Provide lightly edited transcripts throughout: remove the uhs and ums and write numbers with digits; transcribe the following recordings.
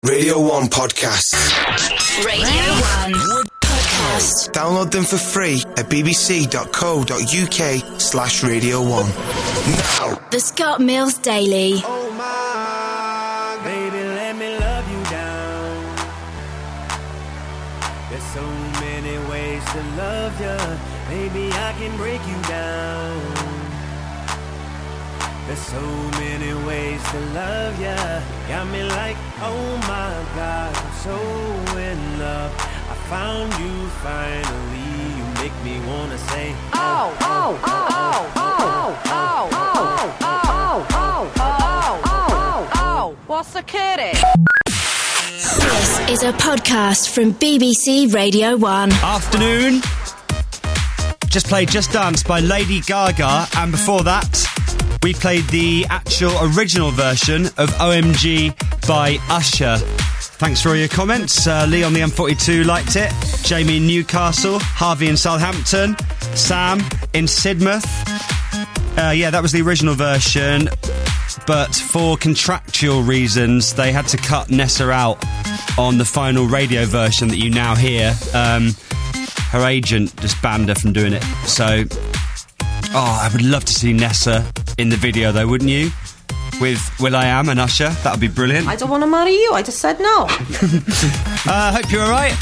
Radio 1 Podcast. Radio 1 Podcast. Download them for free at bbc.co.uk/Radio 1. Now. The Scott Mills Daily. Oh my, baby, let me love you down. There's so many ways to love you. Baby, I can break you down. There's so many ways to love ya. Got me like, oh my God, I'm so in love. I found you finally. You make me wanna say, oh, oh, oh, oh, oh, oh, oh, oh, oh, oh, oh. What's the kitty? This is a podcast from BBC Radio 1. Afternoon. Just played Just Dance by Lady Gaga, and before that we played the actual original version of OMG by Usher. Thanks for all your comments. Lee on the M42 liked it. Jamie in Newcastle. Harvey in Southampton. Sam in Sidmouth. Yeah, that was the original version, but for contractual reasons they had to cut Nessa out on the final radio version that you now hear. Her agent just banned her from doing it. So, I would love to see Nessa in the video though, wouldn't you? With will.i.am and Usher. That would be brilliant. I don't want to marry you, I just said no. Hope you're alright.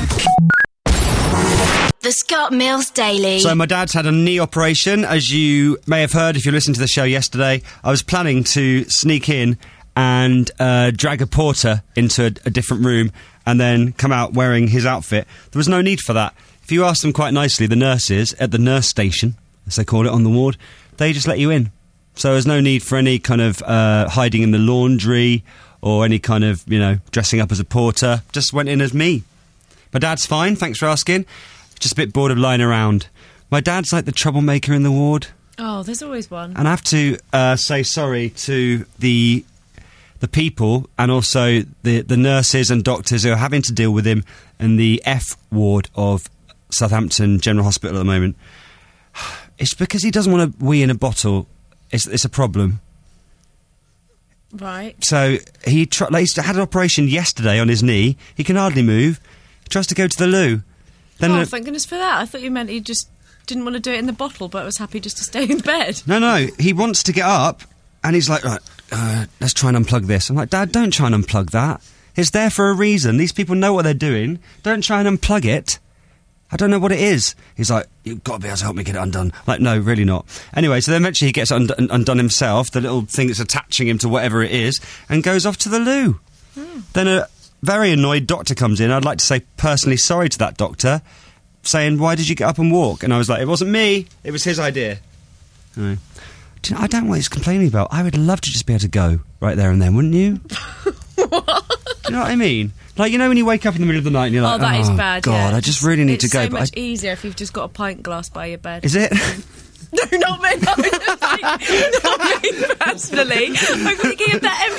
The Scott Mills Daily. So my dad's had a knee operation, as you may have heard if you listened to the show yesterday. I was planning to sneak in and drag a porter into a different room and then come out wearing his outfit. There was no need for that. If you ask them quite nicely, the nurses at the nurse station, as they call it on the ward, they just let you in. So there's no need for any kind of hiding in the laundry or any kind of, dressing up as a porter. Just went in as me. My dad's fine, thanks for asking. Just a bit bored of lying around. My dad's like the troublemaker in the ward. Oh, there's always one. And I have to say sorry to the people and also the nurses and doctors who are having to deal with him in the F ward of Southampton General Hospital at the moment. It's because he doesn't want to wee in a bottle. It's a problem. Right. So he had an operation yesterday on his knee. He can hardly move. He tries to go to the loo. Then Thank goodness for that. I thought you meant he just didn't want to do it in the bottle, but was happy just to stay in bed. No. He wants to get up, and he's like, right, let's try and unplug this. I'm like, Dad, don't try and unplug that. It's there for a reason. These people know what they're doing. Don't try and unplug it. I don't know what it is. He's like, you've got to be able to help me get it undone. Like, no, really not. Anyway, so then eventually he gets undone himself, the little thing that's attaching him to whatever it is, and goes off to the loo. Then a very annoyed doctor comes in. I'd like to say personally sorry to that doctor, saying, why did you get up and walk? And I was like, it wasn't me. It was his idea. Anyway. I don't know what he's complaining about. I would love to just be able to go right there and then, wouldn't you? What? Do you know what I mean? Like, when you wake up in the middle of the night and you're like, that is bad, God, yeah. I just really need to go. It's so much easier if you've just got a pint glass by your bed. Is it? No, not me. Not me personally. I'm thinking of that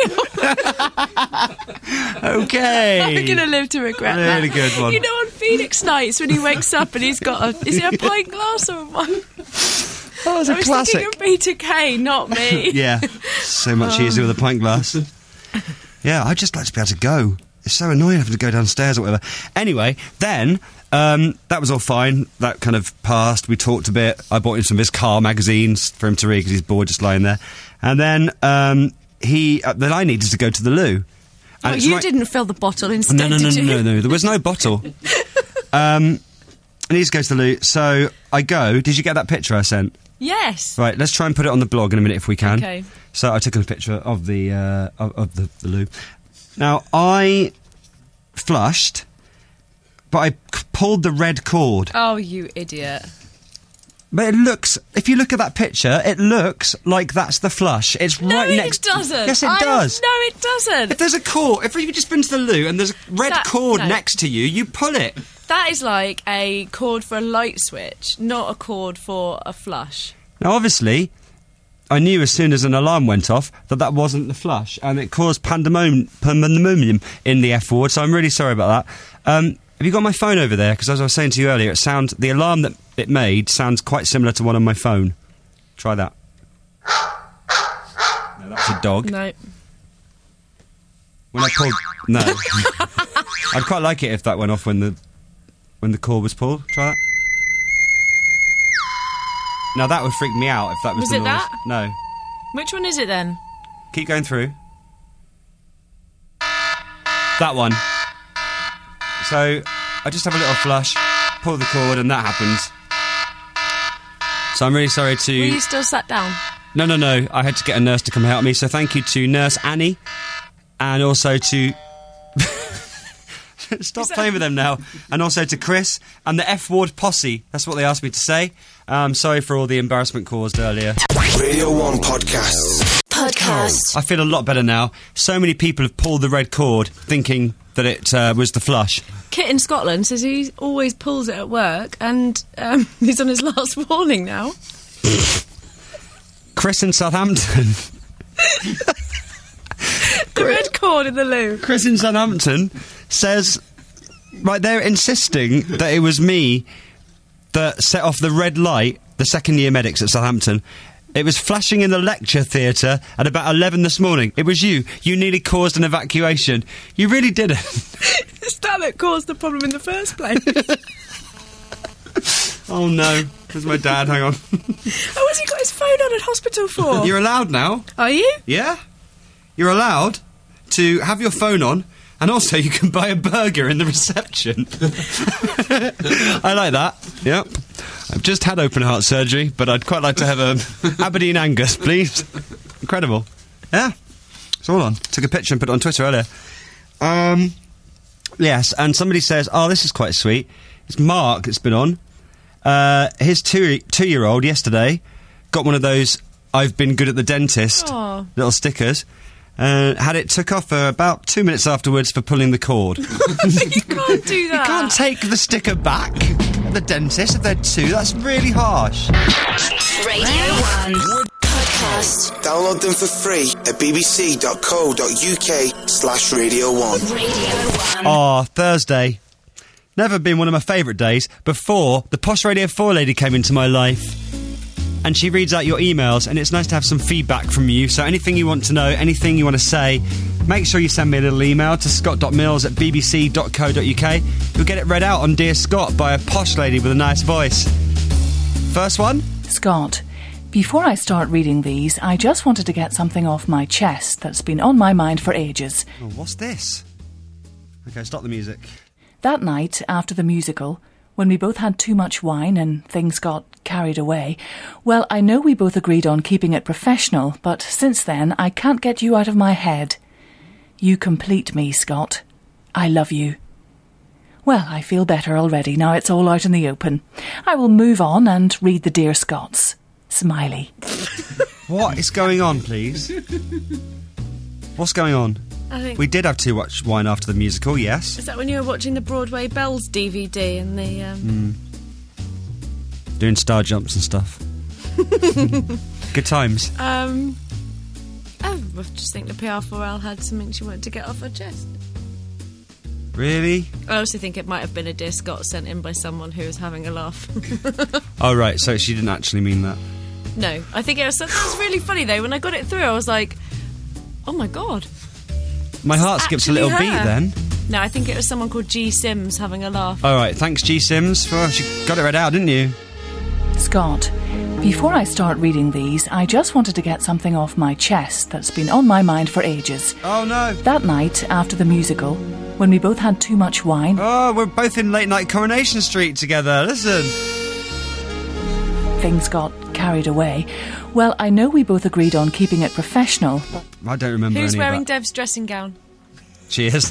every meal. Okay. I'm going to live to regret that. Really good one. On Phoenix Nights when he wakes up and he's got is it a pint glass or one? That was a classic. I was thinking of Peter Kay, not me. Yeah, so much easier with a pint glass. Yeah, I'd just like to be able to go. It's so annoying having to go downstairs or whatever. Anyway, then, that was all fine. That kind of passed. We talked a bit. I bought him some of his car magazines for him to read because he's bored just lying there. And then then I needed to go to the loo. And you didn't fill the bottle instead, did you? No. There was no bottle. I need to go to the loo. So I go. Did you get that picture I sent? Yes. Right, let's try and put it on the blog in a minute if we can. Okay. So I took a picture of the loo. Now, I flushed, but I pulled the red cord. Oh, you idiot. But it looks, if you look at that picture, it looks like that's the flush. It's right next... No, it doesn't. Yes, it does. No, it doesn't. If there's a cord, if you've just been to the loo and there's a red cord next to you, you pull it. That is like a cord for a light switch, not a cord for a flush. Now, obviously, I knew as soon as an alarm went off that wasn't the flush, and it caused pandemonium in the F ward, so I'm really sorry about that. Have you got my phone over there? Because as I was saying to you earlier, the alarm that it made sounds quite similar to one on my phone. Try that. No, that's a dog. No. When I pulled... No. I'd quite like it if that went off when the cord was pulled. Try that. Now that would freak me out if that was the it noise. that? No. Which one is it then? Keep going through. That one. So, I just have a little flush, pull the cord, and that happens. So I'm really sorry to... Were you still sat down? No. I had to get a nurse to come help me, so thank you to Nurse Annie, and also to... Stop playing with them now. And also to Chris and the F Ward posse. That's what they asked me to say. Sorry for all the embarrassment caused earlier. Radio 1 Podcasts. Podcast. I feel a lot better now. So many people have pulled the red cord thinking that it was the flush. Kit in Scotland says he always pulls it at work, and he's on his last warning now. Chris in Southampton. The red cord in the loo. Chris in Southampton says, right, they're insisting that it was me that set off the red light, the second year medics at Southampton. It was flashing in the lecture theatre at about 11 this morning. It was you. You nearly caused an evacuation. You really didn't. It's that caused the problem in the first place. Oh no, there's my dad, hang on. Oh, has he got his phone on at hospital for? You're allowed now. Are you? Yeah? You're allowed to have your phone on, and also you can buy a burger in the reception. I like that. Yep. I've just had open heart surgery, but I'd quite like to have a Aberdeen Angus, please. Incredible. Yeah. It's all on. Took a picture and put it on Twitter earlier. Yes, and somebody says, oh, this is quite sweet. It's Mark that's been on. His two-year-old yesterday got one of those I've been good at the dentist little stickers. Had it took off about 2 minutes afterwards for pulling the cord. You can't do that. You can't take the sticker back at the dentist if they're two. That's really harsh. Radio 1 Podcast. Download them for free at bbc.co.uk/Radio 1. Radio 1. Oh, Thursday. Never been one of my favourite days before the Posh Radio 4 lady came into my life. And she reads out your emails, and it's nice to have some feedback from you. So anything you want to know, anything you want to say, make sure you send me a little email to scott.mills@bbc.co.uk. You'll get it read out on Dear Scott by a posh lady with a nice voice. First one? Scott, before I start reading these, I just wanted to get something off my chest that's been on my mind for ages. Oh, what's this? Okay, stop the music. That night, after the musical, when we both had too much wine and things got carried away, well, I know we both agreed on keeping it professional, but since then, I can't get you out of my head. You complete me, Scott. I love you. Well, I feel better already, now it's all out in the open. I will move on and read the Dear Scotts. Smiley. What is going on, please? What's going on? I think... We did have too much wine after the musical, yes. Is that when you were watching the Broadway Bells DVD and the... Doing star jumps and stuff. Good times. I just think the PR4L had something she wanted to get off her chest. Really? I also think it might have been a Dear Scott sent in by someone who was having a laugh. Oh, right, so she didn't actually mean that. No, I think it was something that was really funny, though. When I got it through, I was like, oh my God. My heart skips a little Actually beat her. then. No, I think it was someone called G Sims having a laugh. All right, thanks, G Sims. Well, you got it read out, didn't you? Scott, before I start reading these, I just wanted to get something off my chest that's been on my mind for ages. Oh, no. That night, after the musical, when we both had too much wine... Oh, we're both in Late Night Coronation Street together. Listen. Things got carried away. Well, I know we both agreed on keeping it professional. I don't remember Who's any wearing of that. Dev's dressing gown? Cheers.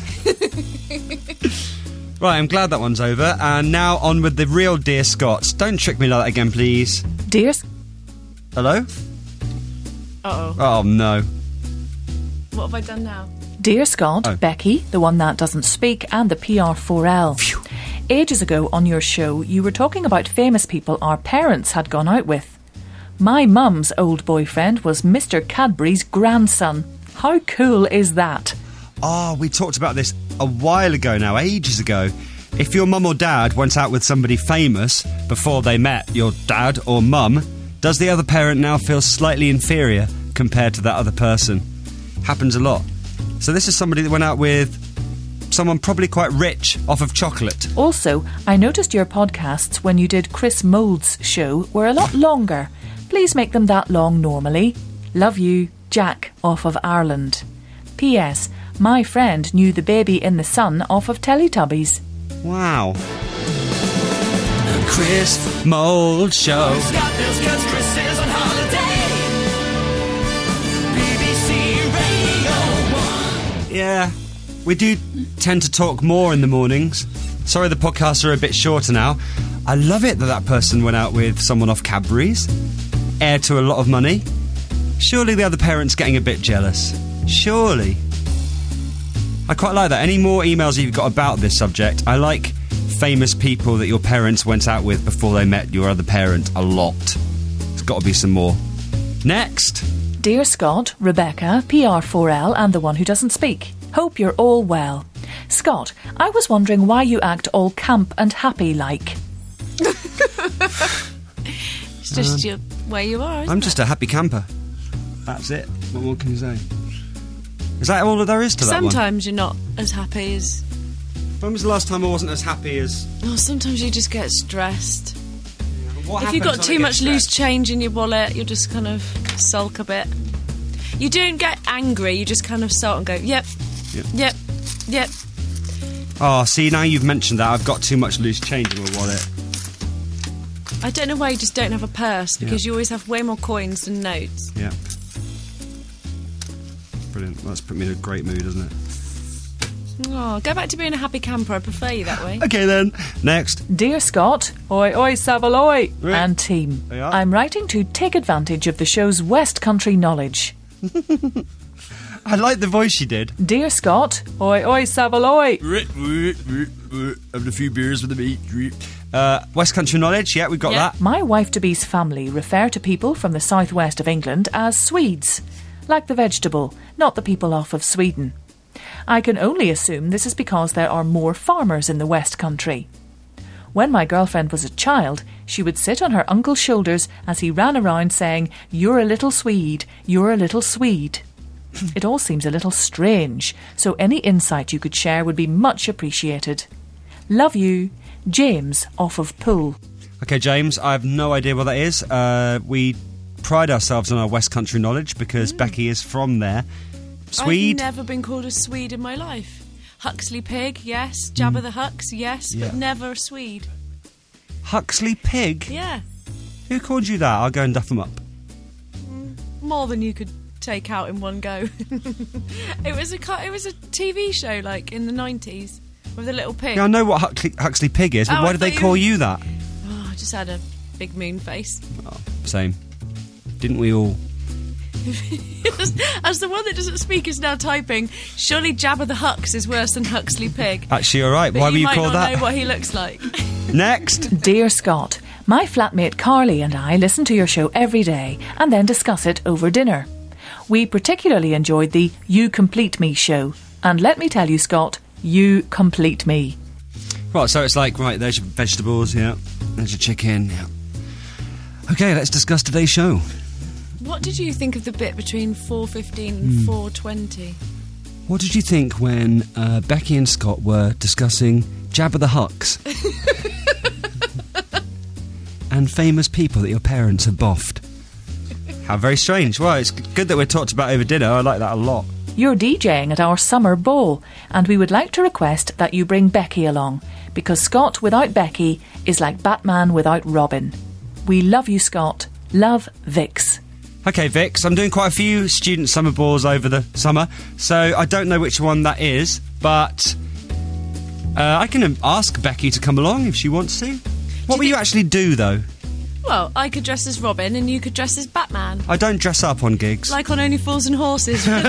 Right, I'm glad that one's over. And now on with the real Dear Scotts. Don't trick me like that again, please. Dear... Hello? Uh-oh. Oh, no. What have I done now? Dear Scott, Oh. Becky, the one that doesn't speak, and the PR4L. Phew. Ages ago on your show, you were talking about famous people our parents had gone out with. My mum's old boyfriend was Mr. Cadbury's grandson. How cool is that? Oh, we talked about this a while ago now, ages ago. If your mum or dad went out with somebody famous before they met your dad or mum, does the other parent now feel slightly inferior compared to that other person? Happens a lot. So this is somebody that went out with someone probably quite rich off of chocolate. Also, I noticed your podcasts when you did Chris Mould's show were a lot longer. Please make them that long normally. Love you, Jack off of Ireland. P.S. My friend knew the baby in the sun off of Teletubbies. Wow. The Chris Mould Show. Yeah, we do tend to talk more in the mornings. Sorry the podcasts are a bit shorter now. I love it that person went out with someone off Cadbury's, heir to a lot of money. Surely the other parent's getting a bit jealous. Surely. I quite like that. Any more emails you've got about this subject? I like famous people that your parents went out with before they met your other parent a lot. There's got to be some more. Next. Dear Scott, Rebecca, PR4L and the one who doesn't speak. Hope you're all well. Scott, I was wondering why you act all camp and happy like. It's just your way you are, I'm just a happy camper. That's it. What more can you say? Is that all that there is to that one? Sometimes you're not as happy as... When was the last time I wasn't as happy as... Oh, sometimes you just get stressed. What If you've got happens too when I much get loose stressed? change in your wallet, you'll just kind of sulk a bit. You don't get angry, you just kind of sulk and go, yep. Oh, see, now you've mentioned that, I've got too much loose change in my wallet. I don't know why you just don't have a purse, because you always have way more coins than notes. Yeah. Brilliant. Well, that's put me in a great mood, doesn't it? Oh, go back to being a happy camper. I prefer you that way. Okay then. Next. Dear Scott, oi oi Savaloy, Right. and team. Yeah. I'm writing to take advantage of the show's West Country knowledge. I like the voice she did. Dear Scott, oi oi Savaloy. Having a few beers with the meat. West Country knowledge, yeah, we've got Yeah. that. My wife-to-be's family refer to people from the southwest of England as Swedes, like the vegetable, not the people off of Sweden. I can only assume this is because there are more farmers in the West Country. When my girlfriend was a child, she would sit on her uncle's shoulders as he ran around saying, "You're a little Swede, you're a little Swede." It all seems a little strange, so any insight you could share would be much appreciated. Love you, James off of Poole. Okay, James, I have no idea what that is. We pride ourselves on our West Country knowledge because Becky is from there. Swede? I've never been called a Swede in my life. Huxley Pig, yes. Jabba the Hux, yes. Yeah. But never a Swede. Huxley Pig? Yeah. Who called you that? I'll go and duff them up. More than you could take out in one go. It was a TV show, like, in the 90s, with a little pig. Yeah, I know what Huxley Pig is, but Oh, why I did they thought call you that? Oh, I just had a big moon face. Oh, same. Didn't we all? As the one that doesn't speak is now typing, surely Jabba the Hux is worse than Huxley Pig. Actually, all right. But Why were you might called not that? know what he looks like. Next. Dear Scott, my flatmate Carly and I listen to your show every day and then discuss it over dinner. We particularly enjoyed the You Complete Me show. And let me tell you, Scott, you complete me. Right, so it's like, right, there's your vegetables, yeah. There's your chicken, yeah. Okay, let's discuss today's show. What did you think of the bit between 4:15 and 4:20? What did you think when Becky and Scott were discussing Jabba the Hux? And famous people that your parents have boffed? How very strange. Well, it's good that we're talked about over dinner. I like that a lot. You're DJing at our summer ball, and we would like to request that you bring Becky along, because Scott without Becky is like Batman without Robin. We love you, Scott. Love, Vix. Okay, Vix, I'm doing quite a few student summer balls over the summer, so I don't know which one that is, but I can ask Becky to come along if she wants to. What will you actually do, though? Well, I could dress as Robin and you could dress as Batman. I don't dress up on gigs. Like on Only Fools and Horses. No.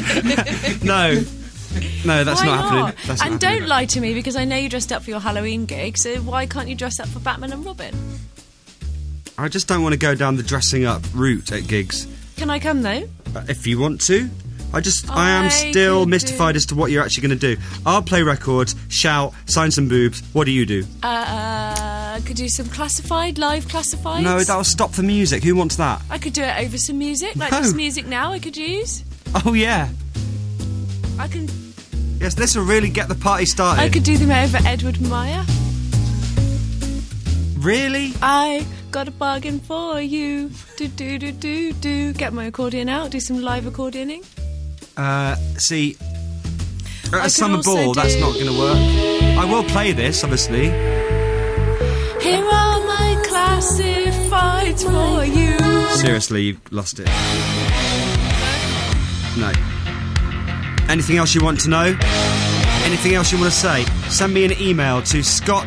No, that's Why not happening. That's and not don't happening. lie to me, because I know you dressed up for your Halloween gig, so why can't you dress up for Batman and Robin? I just don't want to go down the dressing up route at gigs. Can I come, though? If you want to. I am still could mystified do- as to what you're actually going to do. I'll play records, shout, sign some boobs. What do you do? Could do some live classifieds. No, that'll stop the music. Who wants that? I could do it over some music, like No. this music now I could use. Oh, yeah. I can. Yes, this will really get the party started. I could do them over Edward Meyer. Really? I got a bargain for you. Do. Get my accordion out. Do some live accordioning. See, at I a summer could also ball, that's do- not going to work. I will play this, obviously. Here are my classifieds for you. Seriously, you've lost it. No. Anything else you want to know? Anything else you want to say? Send me an email to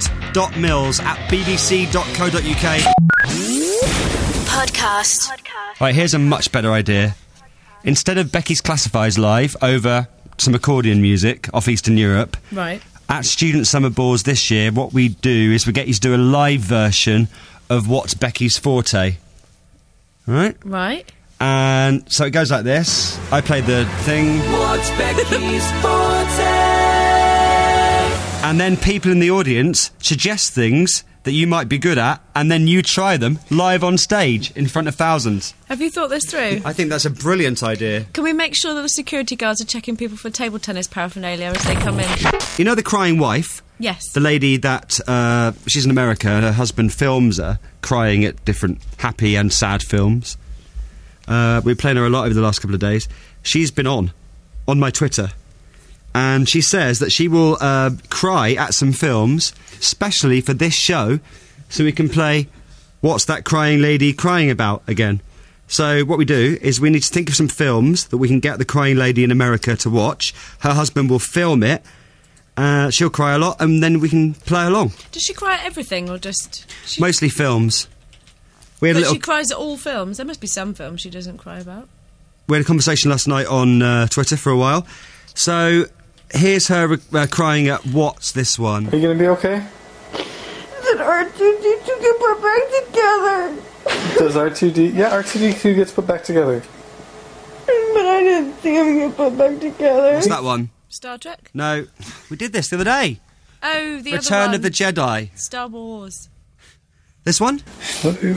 scott.mills@bbc.co.uk. Podcast. Right, here's a much better idea. Instead of Becky's Classifieds live over some accordion music off Eastern Europe, Right. at student summer balls this year, what we do is we get you to do a live version of What's Becky's Forte. Right? Right. And so it goes like this. I play the thing. What's Becky's forte? And then people in the audience suggest things that you might be good at, and then you try them live on stage in front of thousands. Have you thought this through? I think that's a brilliant idea. Can we make sure that the security guards are checking people for table tennis paraphernalia as they come in? You know the crying wife? Yes. The lady that, she's in America, and her husband films her crying at different happy and sad films. We're playing her a lot over the last couple of days. She's been on my Twitter. And she says that she will cry at some films, especially for this show, so we can play What's That Crying Lady Crying About again. So what we do is we need to think of some films that we can get the crying lady in America to watch. Her husband will film it. She'll cry a lot, and then we can play along. Does she cry at everything or just... Mostly films. We had, But a little, she cries at all films. There must be some films she doesn't cry about. we had a conversation last night on Twitter for a while. So here's her crying at What's This one? Are you gonna be okay? Did R2D2 get put back together? Does R2D... Yeah, R2D2 gets put back together. But I didn't see him get put back together. What's that one? Star Trek? No, we did this the other day. Oh, the other Return one. of the Jedi. Star Wars. This one? Love you.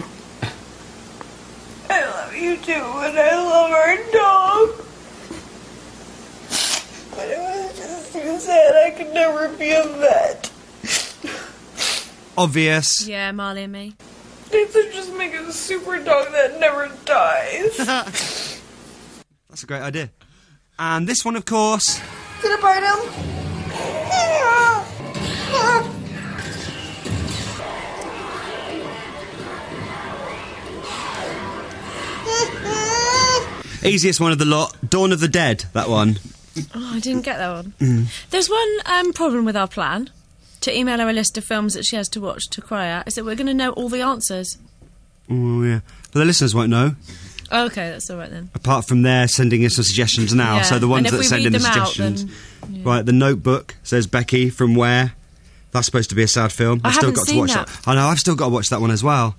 I love you too, and I love our dog. But it was just too sad I could never be a vet. Obvious. Yeah, Marley and me. They should just make a super dog that never dies. That's a great idea. And this one, of course. Did I bite him? Easiest one of the lot. Dawn of the Dead, that one. Oh, I didn't get that one. There's one problem with our plan. To email her a list of films that she has to watch to cry at, is that we're going to know all the answers. Oh, yeah. But the listeners won't know, Okay, that's all right then. apart from their sending us some suggestions now. Yeah, So the ones and if that we send read in the them out, suggestions. then- Right, The Notebook says Becky from Where. That's supposed to be a sad film. I I've still haven't got to seen watch that. I know, I've still got to watch that one as well.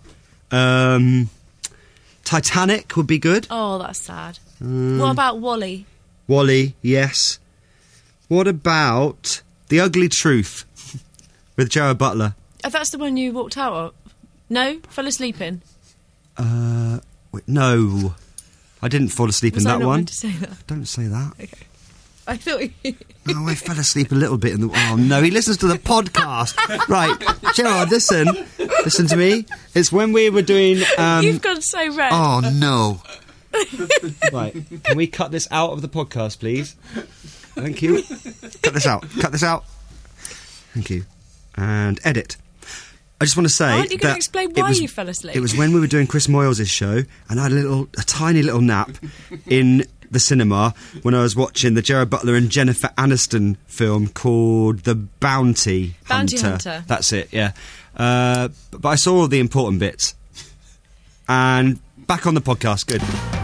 Titanic would be good. Oh, that's sad. What about Wall-E? Wall-E, yes. What about The Ugly Truth with Gerard Butler? Oh, that's the one you walked out of. No? Fell asleep in? Wait, no, I didn't fall asleep Was in I that not one. meant to say that? Don't say that. I thought you... Oh, I fell asleep a little bit in the... Oh, no, he listens to the podcast. Right, Gerard, listen to me. It's when we were doing... You've gone so red. Oh, no. Right, can we cut this out of the podcast, please? Thank you. Cut this out. Thank you. And edit. I just want to say Aren't you going that to explain it why was- you fell asleep? It was when we were doing Chris Moyles' show, and I had a tiny little nap in the cinema when I was watching the Gerard Butler and Jennifer Aniston film called The Bounty Hunter. That's it, yeah. But I saw all the important bits. And back on the podcast, good.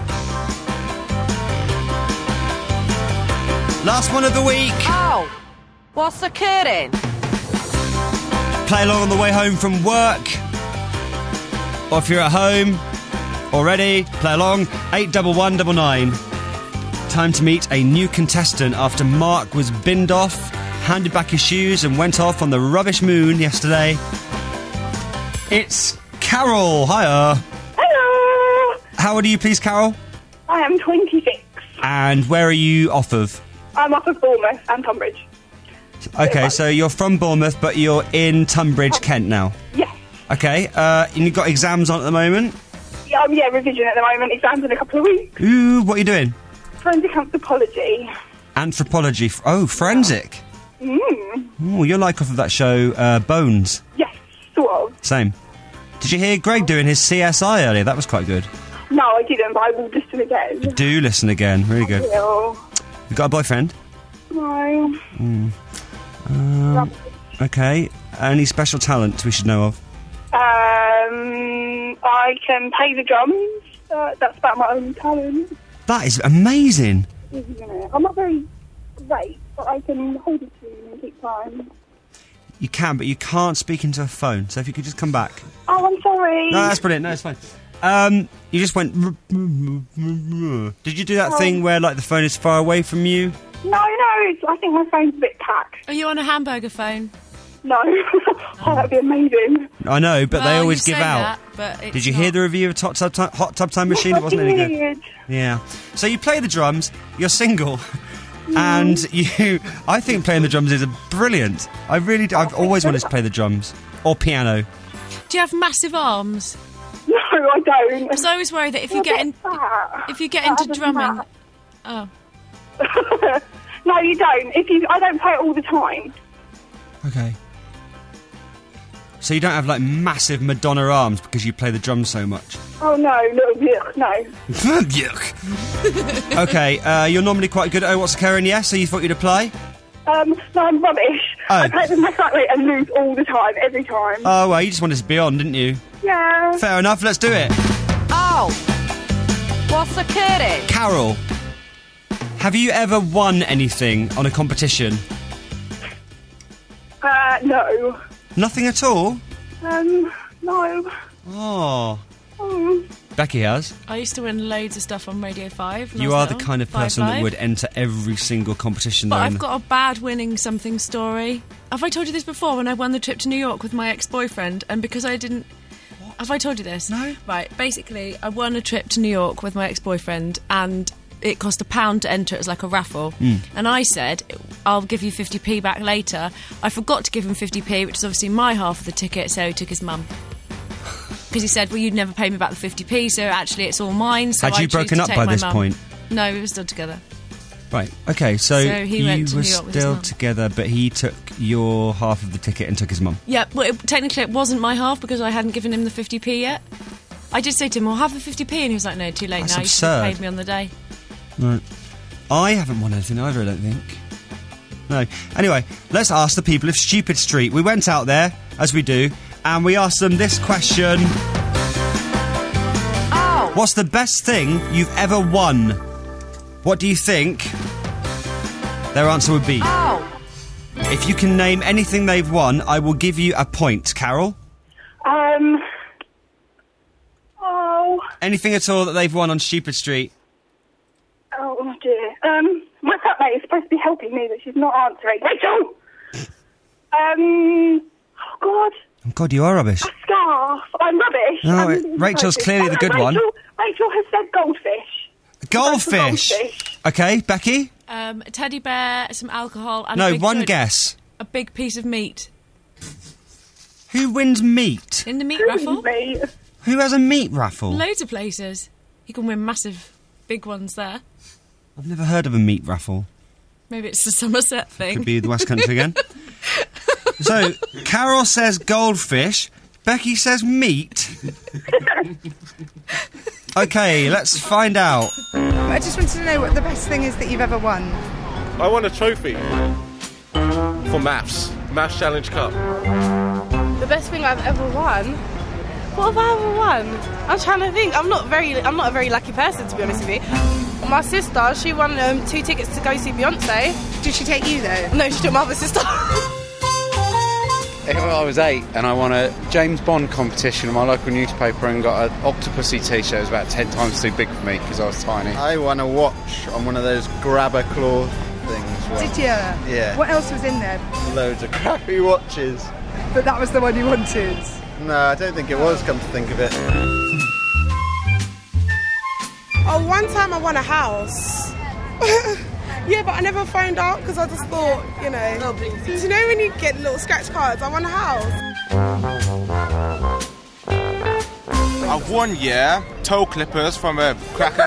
Last one of the week. Oh, what's occurring? Play along on the way home from work. Or if you're at home already, play along. 81199. Time to meet a new contestant after Mark was binned off, handed back his shoes and went off on the rubbish moon yesterday. It's Carol. Hiya. Hello! How old are you, please, Carol? I am 26. And where are you off of? I'm up at Bournemouth and Tunbridge. Okay, so you're from Bournemouth, but you're in Tunbridge, Kent now. Yes. Okay, and you've got exams on at the moment? Yeah, revision at the moment. Exams in a couple of weeks. Ooh, what are you doing? Forensic anthropology. Anthropology. Oh, forensic. Oh, you're like off of that show, Bones. Yes, sort of. Same. Did you hear Greg doing his CSI earlier? That was quite good. No, I didn't, but I will listen again. Do listen again. Really good. Will. You got a boyfriend? No. Okay. Any special talent we should know of? I can play the drums. That's about my only talent. That is amazing. Isn't it? I'm not very great, but I can hold a tune and keep time. You can, but you can't speak into a phone. So if you could just come back. Oh, I'm sorry. No, that's brilliant. No, it's fine. You just went... Did you do that thing where, like, the phone is far away from you? No, I think my phone's a bit packed. Are you on a hamburger phone? No. Oh, that'd be amazing. I know, but they Well, always you give say out. that, but Did you hear the review of Hot Tub Time Machine? It wasn't any good. Weird. Yeah. So you play the drums, you're single, and I think playing the drums is brilliant. I really do. I've always wanted to play the drums. Or piano. Do you have massive arms? No, I don't. Because I always worry that if you get into drumming... Oh. No, you don't. I don't play it all the time. Okay. So you don't have, like, massive Madonna arms because you play the drums so much? Oh, no, no. Yuck. Okay, you're normally quite good at What's Occurring, yes? So you thought you'd apply? No, I'm rubbish. Oh. I play with my flatmate and lose all the time, every time. Oh, well, you just wanted to be on, didn't you? Yeah. Fair enough, let's do it. Oh, what's occurring? Carol, have you ever won anything on a competition? No. Nothing at all? No. Oh. Becky has. I used to win loads of stuff on Radio 5. You are the kind of person that would enter every single competition. But I've got a bad winning something story. Have I told you this before when I won the trip to New York with my ex-boyfriend? And because I didn't... What? Have I told you this? No. Right, basically, I won a trip to New York with my ex-boyfriend and it cost £1 to enter. It was like a raffle. And I said, I'll give you 50p back later. I forgot to give him 50p, which is obviously my half of the ticket, so he took his mum. Because he said, well, you'd never pay me back the 50p, so actually it's all mine. So Had you broken up by this point? No, we were still together. Right, okay, so he you went to were New York with his still mum. together, but he took your half of the ticket and took his mum. Yeah, well, technically it wasn't my half because I hadn't given him the 50p yet. I did say to him, well, have the 50p, and he was like, no, too late That's now, you should have absurd. paid me on the day. Right. I haven't won anything either, I don't think. No. Anyway, let's ask the people of Stupid Street. We went out there, as we do, and we asked them this question. Oh, What's the best thing you've ever won? What do you think their answer would be? oh, If you can name anything they've won, I will give you a point. Carol? Oh, Anything at all that they've won on Stupid Street? oh dear. My flatmate is supposed to be helping me, but she's not answering. Rachel! Oh, God. Oh, God, you are rubbish. A scarf. I'm rubbish. No, I'm Rachel's clearly the good one. Rachel has said goldfish. Goldfish! Goldfish. Okay, Becky? A teddy bear, some alcohol, and No, a big one good- guess. A big piece of meat. Who wins meat? In the meat raffle? Me. Who has a meat raffle? Loads of places. You can win massive, big ones there. I've never heard of a meat raffle. Maybe it's the Somerset thing. Could be the West Country again. So, Carol says goldfish. Becky says meat. Okay, let's find out. I just wanted to know what the best thing is that you've ever won. I won a trophy for Maths Challenge Cup. The best thing I've ever won? What have I ever won? I'm trying to think. I'm not a very lucky person, to be honest with you. My sister, she won 2 tickets to go see Beyonce. Did she take you though? No, she took my other sister. I was 8 and I won a James Bond competition in my local newspaper and got an Octopussy t-shirt. It was about 10 times too big for me because I was tiny. I won a watch on one of those grabber claw things. Did you? Yeah. What else was in there? Loads of crappy watches. But that was the one you wanted. No, I don't think it was, come to think of it. Oh, one time I won a house. Yeah, but I never phoned up because I just thought, you know. Do you know when you get little scratch cards? I won a house. I've won, toe clippers from a cracker.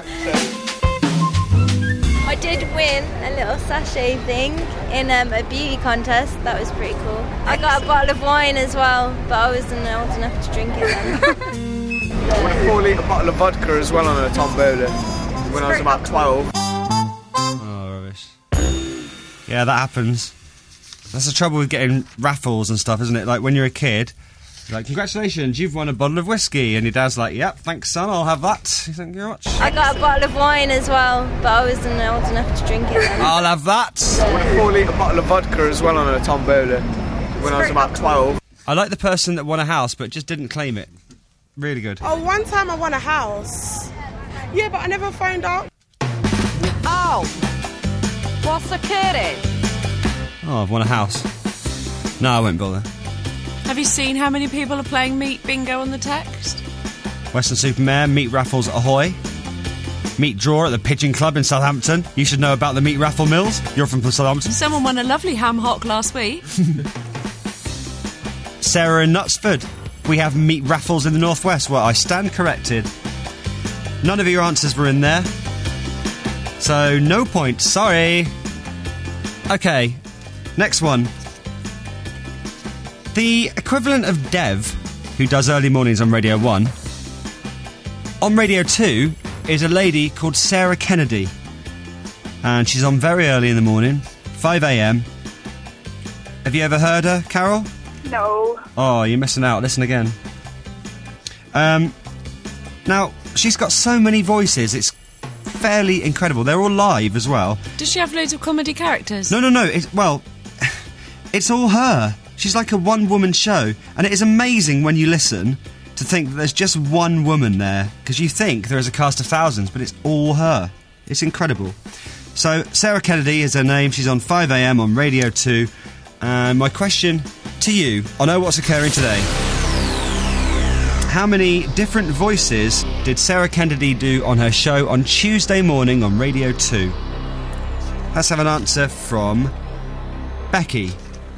I did win a little sachet thing in a beauty contest. That was pretty cool. I got a bottle of wine as well, but I wasn't old enough to drink it then. I won a 4-litre bottle of vodka as well on a tombola when I was about 12. Oh, rubbish. Yeah, that happens. That's the trouble with getting raffles and stuff, isn't it? Like, when you're a kid, you're like, congratulations, you've won a bottle of whiskey. And your dad's like, yep, thanks, son, I'll have that. Thank you very much. I got a bottle of wine as well, but I wasn't old enough to drink it then. I'll have that. I won a 4-litre bottle of vodka as well on a tombola when I was about 12. I like the person that won a house but just didn't claim it. Really good. Oh, one time I won a house. Yeah, but I never phoned up. Oh, posso querer? Oh, I've won a house. No, I won't bother. Have you seen how many people are playing Meat Bingo on the text? Weston-super-Mare, meat raffles ahoy. Meat draw at the Pigeon Club in Southampton. You should know about the meat raffle mills. You're from Southampton. Someone won a lovely ham hock last week. Sarah in Knutsford. We have meat raffles in the northwest. Well, I stand corrected. None of your answers were in there. So, no point. Sorry. Okay, next one. The equivalent of Dev, who does early mornings on Radio 1, on Radio 2 is a lady called Sarah Kennedy. And she's on very early in the morning, 5 a.m. Have you ever heard her, Carol? No. Oh, you're missing out. Listen again. Now, she's got so many voices, it's fairly incredible. They're all live as well. Does she have loads of comedy characters? No. It's all her. She's like a one-woman show, and it is amazing when you listen to think that there's just one woman there, because you think there is a cast of thousands, but it's all her. It's incredible. So, Sarah Kennedy is her name. She's on 5 a.m. on Radio 2. And my question to you, I know what's occurring today. How many different voices did Sarah Kennedy do on her show on Tuesday morning on Radio 2? Let's have an answer from Becky.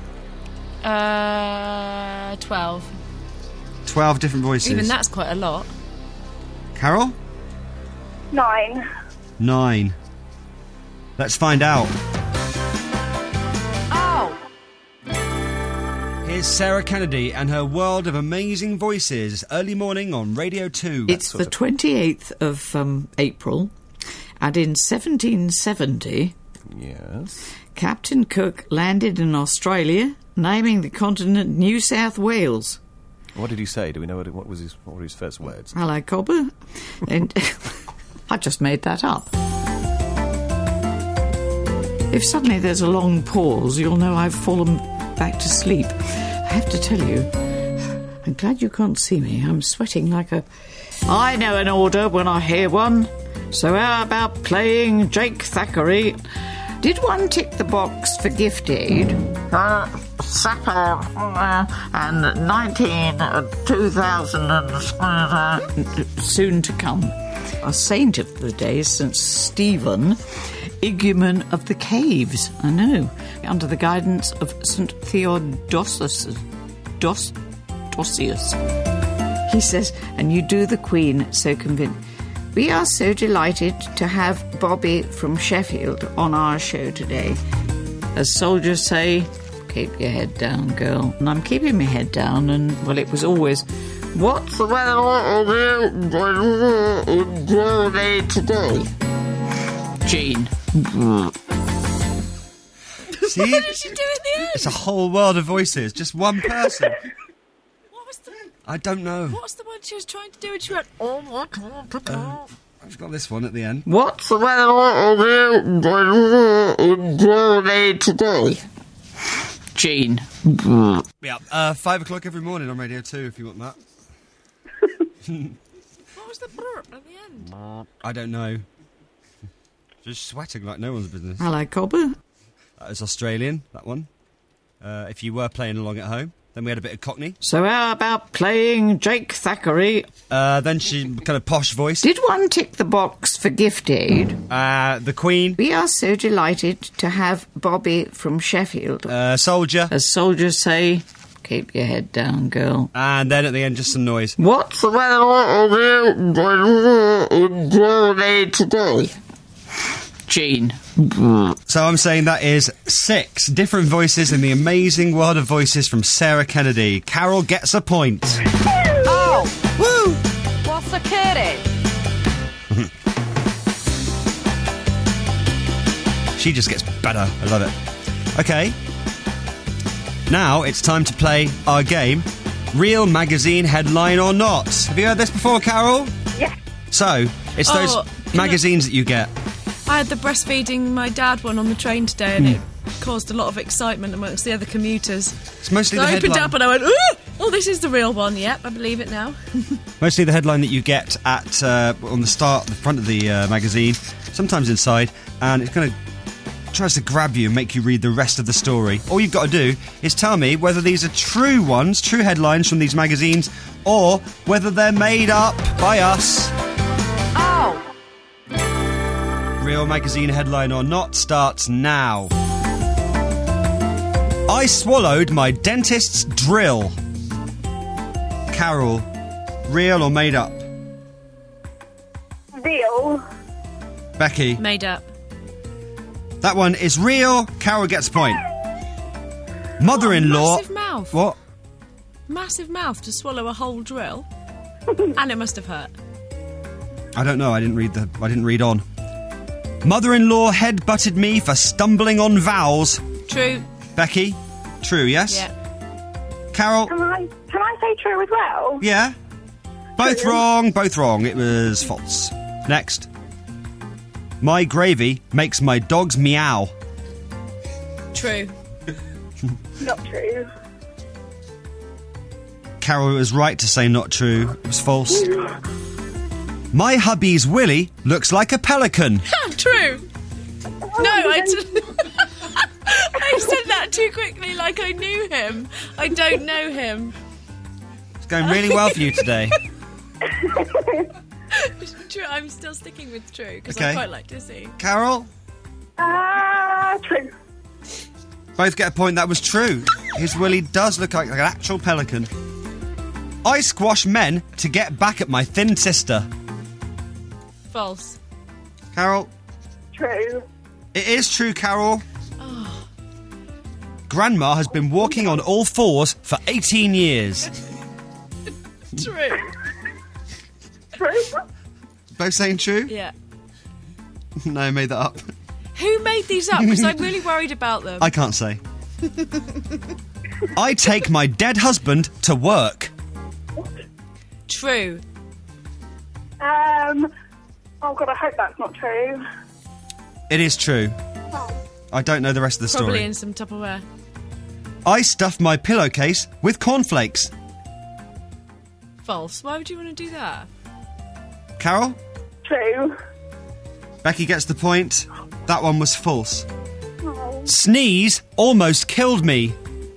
12. 12 different voices. Even that's quite a lot. Carol? 9. 9. Let's find out. Oh! Here's Sarah Kennedy and her world of amazing voices. Early morning on Radio 2. It's the 28th of April, and in 1770... Yes? Captain Cook landed in Australia, naming the continent New South Wales. What did he say? Do we know what were his first words? Hello, Cobber. And I just made that up. If suddenly there's a long pause, you'll know I've fallen back to sleep. I have to tell you, I'm glad you can't see me. I'm sweating like a... I know an order when I hear one. So how about playing Jake Thackeray? Did one tick the box for gift aid? Sapper and 2000 soon to come. A saint of the day, St. Stephen, Igumen of the Caves, I know, under the guidance of St. Theodosius. He says, and you do the Queen so convinced. We are so delighted to have Bobby from Sheffield on our show today. As soldiers say, keep your head down, girl. And I'm keeping my head down, and, well, it was always, what's the weather today? Jean. See? What did she do at the end? It's a whole world of voices. Just one person. What was the... I don't know. What's the one she was trying to do and she went... Oh, my God. I've got this one at the end. What's the weather today? Jean. Yeah, 5 o'clock every morning on Radio 2 if you want that. What was the burp at the end? I don't know. Just sweating like no one's business. Hello, Cobber. That is Australian, that one. If you were playing along at home. Then we had a bit of Cockney. So how about playing Jake Thackeray? Then she kind of posh voice. Did one tick the box for gift aid? The Queen. We are so delighted to have Bobby from Sheffield. Soldier. As soldiers say, keep your head down, girl. And then at the end, just some noise. What's the weather in Germany today? Jean. So I'm saying that is 6 different voices in the amazing world of voices from Sarah Kennedy. Carol gets a point. Oh! Woo! What's the kitty? She just gets better. I love it. Okay. Now it's time to play our game, Real Magazine Headline or Not. Have you heard this before, Carol? Yes. So, it's those magazines that you get. I had the breastfeeding my dad one on the train today, and it caused a lot of excitement amongst the other commuters. It's mostly so the I opened headline. up and I went, ooh! Oh, this is the real one. Yep, I believe it now. Mostly the headline that you get at on the front of the magazine, sometimes inside, and it kind of tries to grab you and make you read the rest of the story. All you've got to do is tell me whether these are true ones, true headlines from these magazines, or whether they're made up by us. Oh! Real Magazine Headline or Not starts now. I swallowed my dentist's drill. Carol, real or made up? Real. Becky? Made up. That one is real. Carol gets a point. Mother-in-law... Massive mouth. What? Massive mouth to swallow a whole drill. And it must have hurt. I don't know. I didn't read on. Mother-in-law head-butted me for stumbling on vowels. True. Becky? True, yes? Yeah. Carol? Can I say true as well? Yeah. Both wrong. It was false. Next. My gravy makes my dogs meow. True. Not true. Carol was right to say not true. It was false. My hubby's Willy looks like a pelican. True. No, I said that too quickly, like I knew him. I don't know him. It's going really well for you today. True. I'm still sticking with true because Okay. I quite like to see. Carol? True. Both get a point. That was true. His Willy does look like an actual pelican. I squash men to get back at my thin sister. False. Carol? True. It is true, Carol. Grandma has been walking on all fours for 18 years. True. True. Both saying true? Yeah. No, I made that up. Who made these up? Because I'm really worried about them. I can't say. I take my dead husband to work. True. Oh God, I hope that's not true. It is true. I don't know the rest of the story. Probably in some Tupperware. I stuff my pillowcase with cornflakes. False. Why would you want to do that? Carol? True. Becky gets the point. That one was false. Oh. Sneeze almost killed me.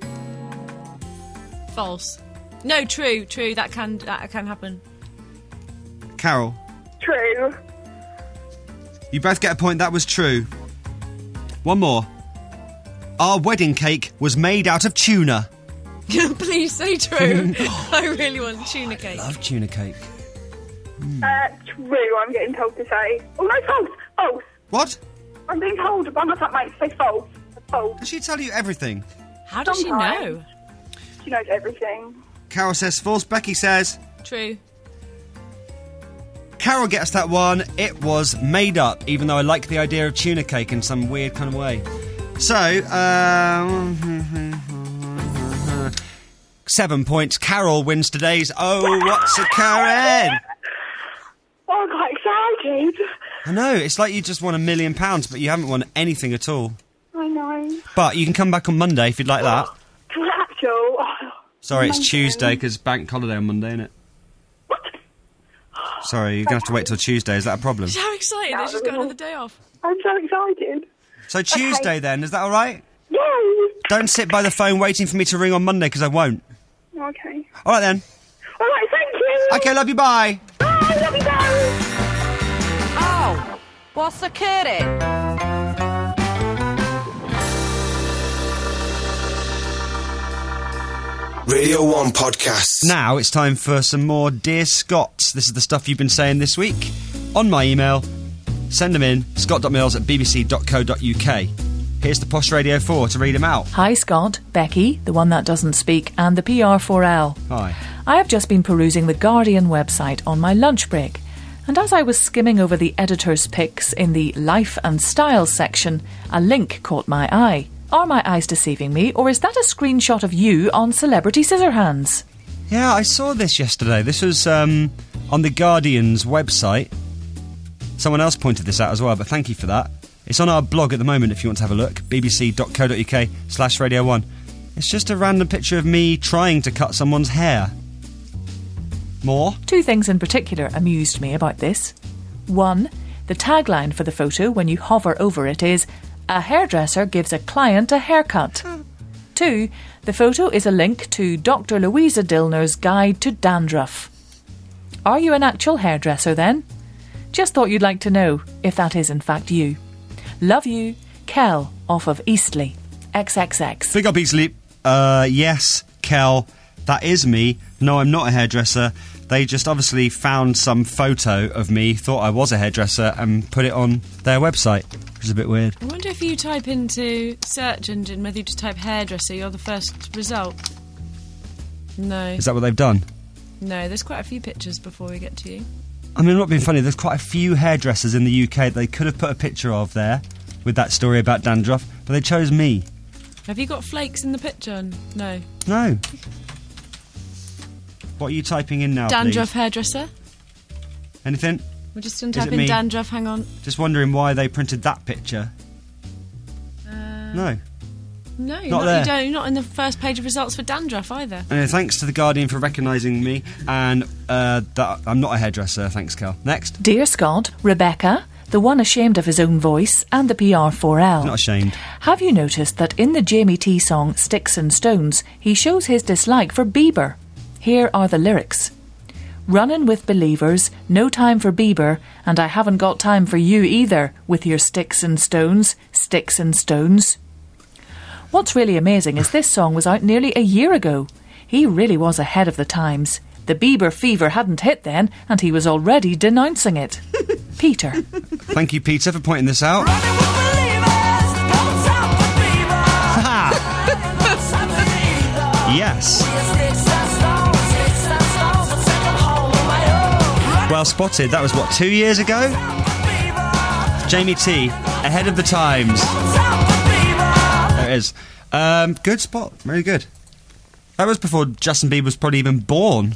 False. No, true. That can happen. Carol? True. You both get a point. That was true. One more. Our wedding cake was made out of tuna. Please say true. I really want tuna cake. Love tuna cake. True, I'm getting told to say. Oh, no, false. False. What? I'm being told by my flatmate to say false. False. Does she tell you everything? How does she know? She knows everything. Carol says false. Becky says... True. Carol gets that one. It was made up, even though I like the idea of tuna cake in some weird kind of way. So, 7 points. Carol wins today's Oh, What's Occurring? Oh, I'm quite excited. I know, it's like you just won £1 million, but you haven't won anything at all. I know. But you can come back on Monday if you'd like that. Actual. Sorry, it's Tuesday, because bank holiday on Monday, isn't it? Sorry, you're going to have to wait till Tuesday. Is that a problem? How excited that she's got another day off. I'm so excited. So Tuesday then, is that all right? Yay! Don't sit by the phone waiting for me to ring on Monday, because I won't. Okay. All right, then. All right, thank you. Okay, love you, bye. Bye, love you, bye. Oh, what's the kitty? Radio 1 Podcasts. Now it's time for some more Dear Scott. This is the stuff you've been saying this week. On my email, send them in, scott.mills@bbc.co.uk. Here's the Posh Radio 4 to read them out. Hi Scott, Becky, the one that doesn't speak, and the PR4L. Hi. I have just been perusing the Guardian website on my lunch break, and as I was skimming over the editor's picks in the Life and Style section, a link caught my eye. Are my eyes deceiving me, or is that a screenshot of you on Celebrity Scissorhands? Yeah, I saw this yesterday. This was on the Guardian's website. Someone else pointed this out as well, but thank you for that. It's on our blog at the moment if you want to have a look, bbc.co.uk/Radio1. It's just a random picture of me trying to cut someone's hair. More? Two things in particular amused me about this. One, the tagline for the photo when you hover over it is, "A hairdresser gives a client a haircut." 2, the photo is a link to Dr. Louisa Dillner's Guide to Dandruff. Are you an actual hairdresser then? Just thought you'd like to know if that is in fact you. Love you, Kel, off of Eastleigh. XXX. Big up Eastleigh. Yes, Kel, that is me. No, I'm not a hairdresser. They just obviously found some photo of me, thought I was a hairdresser, and put it on their website, which is a bit weird. I wonder if you type into search engine, whether you just type hairdresser, you're the first result. No. Is that what they've done? No, there's quite a few pictures before we get to you. I mean, I'm not being funny, there's quite a few hairdressers in the UK that they could have put a picture of there with that story about dandruff, but they chose me. Have you got flakes in the picture? No. No. What are you typing in now, Dandruff please? Hairdresser. Anything? We're just going to Is type it in me? dandruff, hang on. Just wondering why they printed that picture. No. No, Not there. you're not in the first page of results for dandruff either. Anyway, thanks to The Guardian for recognising me, and that I'm not a hairdresser. Thanks, Kel. Next. Dear Scott, Rebecca, the one ashamed of his own voice, and the PR4L. Not ashamed. Have you noticed that in the Jamie T song Sticks and Stones, he shows his dislike for Bieber? Here are the lyrics. Runnin' with believers, no time for Bieber, and I haven't got time for you either, with your sticks and stones, sticks and stones. What's really amazing is this song was out nearly a year ago. He really was ahead of the times. The Bieber fever hadn't hit then, and he was already denouncing it. Peter. Thank you, Peter, for pointing this out. Yes. Well spotted. That was, 2 years ago? Jamie T, ahead of the times. There it is. Good spot. Very good. That was before Justin Bieber was probably even born.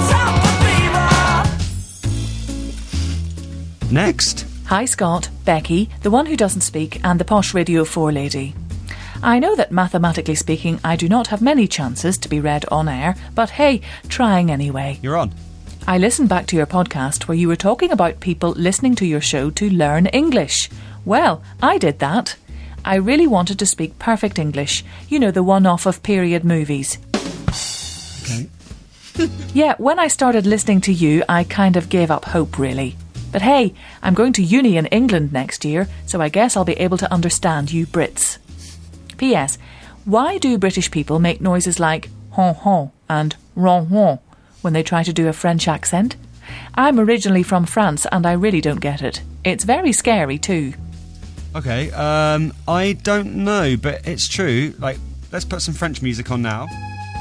Next. Hi Scott, Becky, the one who doesn't speak, and the Posh Radio 4 lady. I know that mathematically speaking I do not have many chances to be read on air, but hey, trying anyway. You're on. I listened back to your podcast where you were talking about people listening to your show to learn English. Well, I did that. I really wanted to speak perfect English, you know, the one off of period movies. Okay. Yeah, when I started listening to you, I kind of gave up hope, really. But hey, I'm going to uni in England next year, so I guess I'll be able to understand you Brits. P.S. Why do British people make noises like hon hon and ron ron when they try to do a French accent? I'm originally from France and I really don't get it. It's very scary too. Okay, I don't know, but it's true. Like, let's put some French music on now.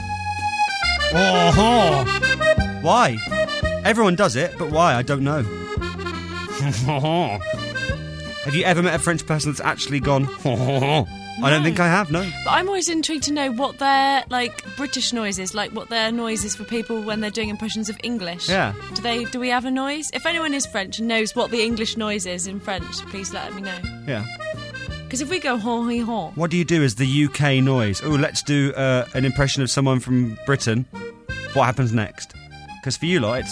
Oh, why? Everyone does it, but why? I don't know. Have you ever met a French person that's actually gone? I don't think I have, no. But I'm always intrigued to know what their, British noise is, what their noise is for people when they're doing impressions of English. Yeah. Do we have a noise? If anyone is French and knows what the English noise is in French, please let me know. Yeah. Because if we go hon hi hon. What do you do as the UK noise? Oh, let's do an impression of someone from Britain. What happens next? Because for you lot, it's...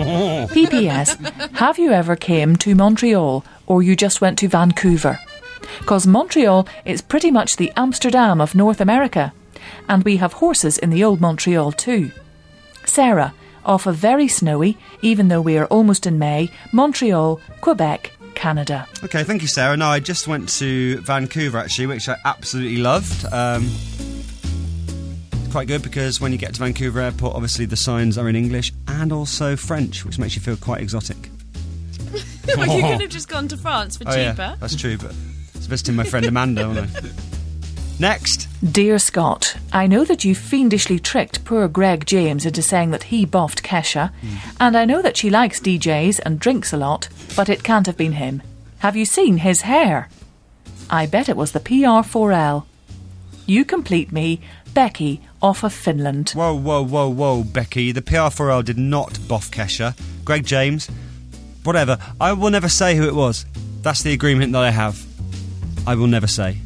PPS, have you ever came to Montreal or you just went to Vancouver? 'cause Montreal is pretty much the Amsterdam of North America. And we have horses in the old Montreal too. Sarah, off a very snowy, even though we are almost in May, Montreal, Quebec, Canada. Okay, thank you, Sarah. No, I just went to Vancouver, actually, which I absolutely loved. Quite good, because when you get to Vancouver Airport, obviously the signs are in English and also French, which makes you feel quite exotic. Well, you could have just gone to France for cheaper. Yeah, that's true, but I was visiting my friend Amanda, wasn't I? Next. Dear Scott, I know that you fiendishly tricked poor Greg James into saying that he boffed Kesha, and I know that she likes DJs and drinks a lot, but it can't have been him. Have you seen his hair? I bet it was the PR4L. You complete me, Becky, off of Finland. Whoa, Becky. The PR4L did not boff Kesha. Greg James, whatever. I will never say who it was. That's the agreement that I have. I will never say.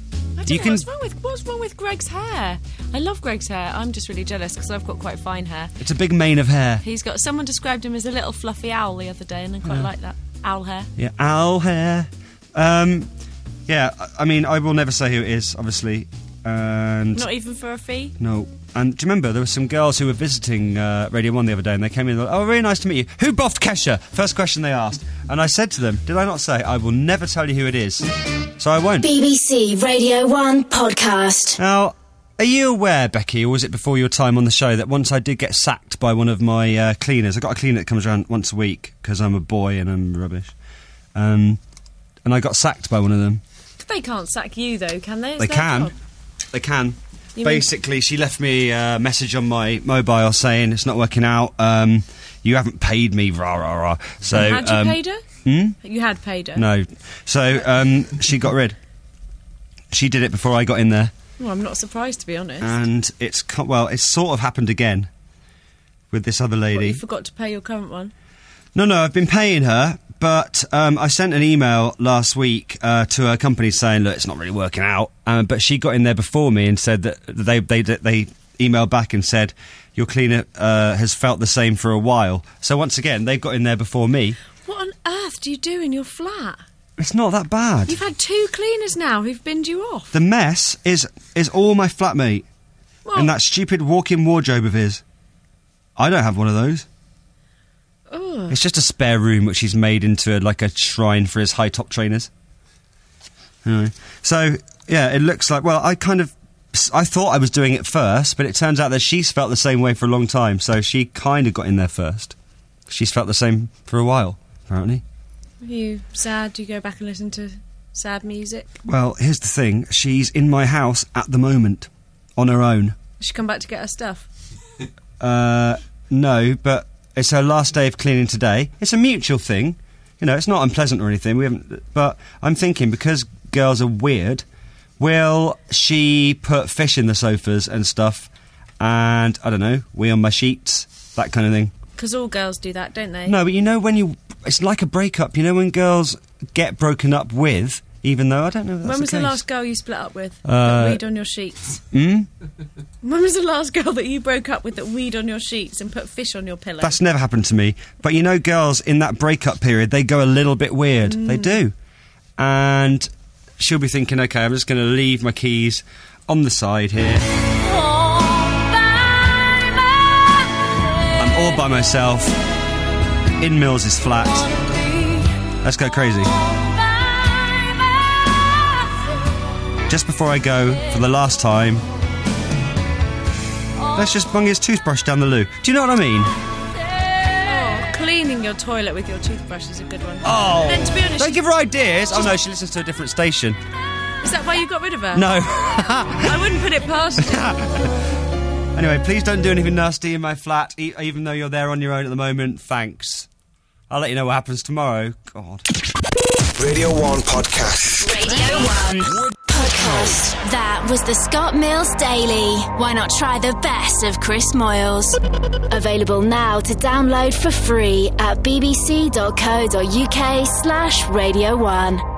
What's wrong with Greg's hair? I love Greg's hair. I'm just really jealous because I've got quite fine hair. It's a big mane of hair. Someone described him as a little fluffy owl the other day, and I quite like that. Owl hair. Yeah, owl hair. Yeah, I mean, I will never say who it is, obviously. And not even for a fee? No. And do you remember, there were some girls who were visiting Radio 1 the other day, and they came in and oh, really nice to meet you. Who boffed Kesha? First question they asked. And I said to them, did I not say, I will never tell you who it is? So I won't. BBC Radio 1 podcast. Now, are you aware, Becky, or was it before your time on the show, that once I did get sacked by one of my cleaners? I got a cleaner that comes around once a week, because I'm a boy and I'm rubbish. And I got sacked by one of them. They can't sack you, though, can they? They can. They can. Basically, she left me a message on my mobile saying it's not working out. You haven't paid me, rah rah rah. So had you paid her? You had paid her. No. So she got rid. She did it before I got in there. Well, I'm not surprised, to be honest. And it's sort of happened again with this other lady. What, you forgot to pay your current one? No, I've been paying her. But I sent an email last week to her company saying, look, it's not really working out. But she got in there before me and said that they emailed back and said, your cleaner has felt the same for a while. So once again, they've got in there before me. What on earth do you do in your flat? It's not that bad. You've had 2 cleaners now who've binned you off. The mess is all my flatmate. Well, and that stupid walk-in wardrobe of his. I don't have one of those. Ugh. It's just a spare room which he's made into a shrine for his high-top trainers. Anyway, so, yeah, it looks like... Well, I thought I was doing it first, but it turns out that she's felt the same way for a long time, so she kind of got in there first. She's felt the same for a while, apparently. Are you sad? Do you go back and listen to sad music? Well, here's the thing. She's in my house at the moment, on her own. Does she come back to get her stuff? No, but... It's her last day of cleaning today. It's a mutual thing. You know, it's not unpleasant or anything. But I'm thinking, because girls are weird, will she put fish in the sofas and stuff? And, I don't know, wee on my sheets, that kind of thing. Because all girls do that, don't they? No, but you know it's like a breakup. You know when girls get broken up with, even though I don't know if that's When was the the case. last girl you split up with that weed on your sheets? Hmm? When was the last girl that you broke up with that weed on your sheets and put fish on your pillow? That's never happened to me. But you know, girls in that breakup period, they go a little bit weird. They do. And she'll be thinking, okay, I'm just going to leave my keys on the side here. I'm all by myself in Mills's flat. Let's go crazy. Just before I go, for the last time, let's just bung his toothbrush down the loo. Do you know what I mean? Oh, cleaning your toilet with your toothbrush is a good one. Oh, and then, to be honest, don't give her ideas. Oh no, she listens to a different station. Is that why you got rid of her? No. I wouldn't put it past you. Anyway, please don't do anything nasty in my flat, even though you're there on your own at the moment. Thanks. I'll let you know what happens tomorrow. God. Radio 1 Podcast. Radio 1 Podcast. That was the Scott Mills Daily. Why not try the best of Chris Moyles? Available now to download for free at bbc.co.uk/Radio 1.